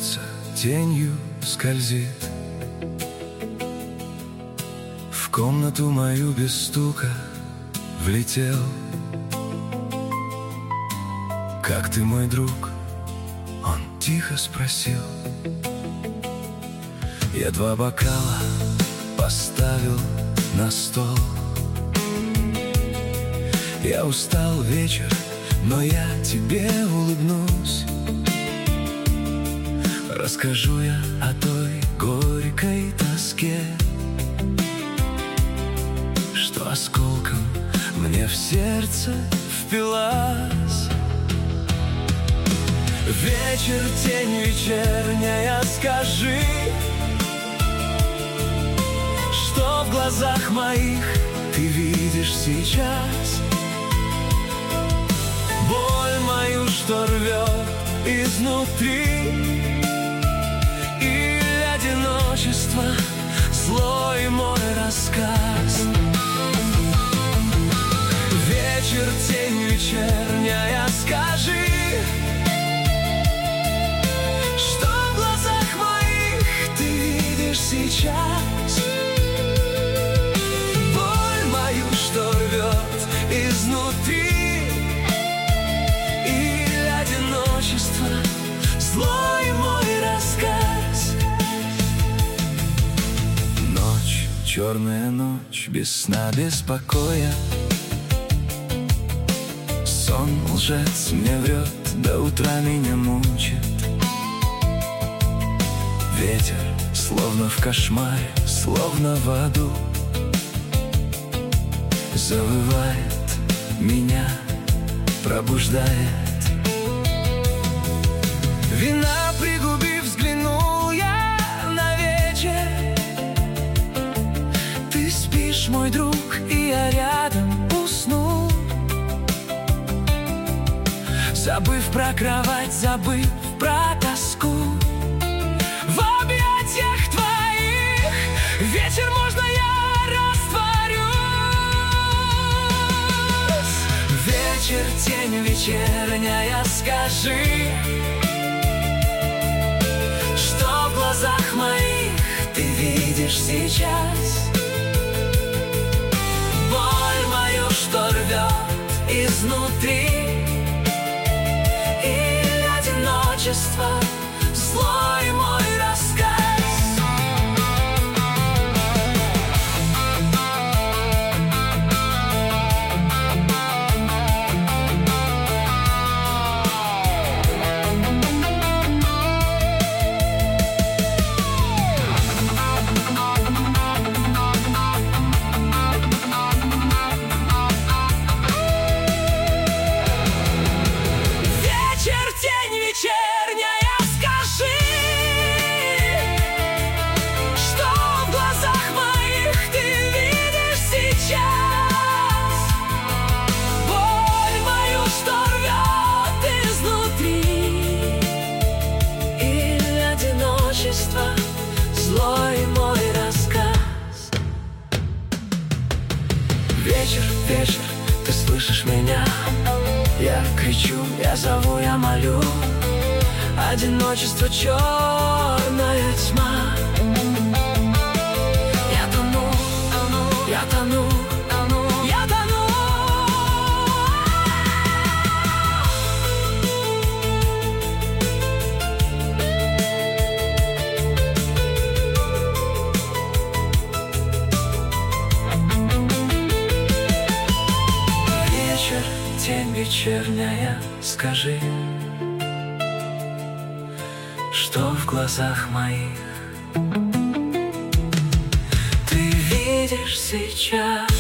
смеется, тенью скользит в комнату мою без стука влетел. «Как ты, мой друг?» — он тихо спросил. Я 2 бокала поставил на стол. Я устал вечер, но я тебе улыбнусь. Расскажу я о той горькой тоске, что осколком мне в сердце впилась. Вечер, тень вечерняя, скажи, что в глазах моих ты видишь сейчас? Боль мою, что рвет изнутри, или одиночество, злой мой рассказ? Вечер, тень вечерняя, скажи, что в глазах моих ты видишь сейчас? Боль мою, что рвет изнутри, или одиночество, злой мой рассказ? Ночь, черная ночь, без сна, без покоя. Сон лжец мне врет, до утра меня мучит. Ветер, словно в кошмаре, словно в аду, завывает, меня пробуждает. Вина пригубив, взглянул я на вечер. Ты спишь, мой друг, и я рядом уснул, забыв про кровать, забыв про тоску. В объятиях твоих вечер, можно я растворюсь? Вечер, тень вечерняя, скажи, что в глазах моих ты видишь сейчас? Боль мою, что рвет изнутри, или одиночество, злой мой рассказ? Вечерняя, скажи, что в глазах моих ты видишь сейчас? Боль мою, что рвет изнутри, или одиночество, злой мой рассказ? Вечер, вечер, ты слышишь меня? Я кричу, я зову, я молю. Одиночество, черная тьма. Я тону, я тону, я тону. Вечер, тень вечерняя, скажи, что в глазах моих ты видишь сейчас?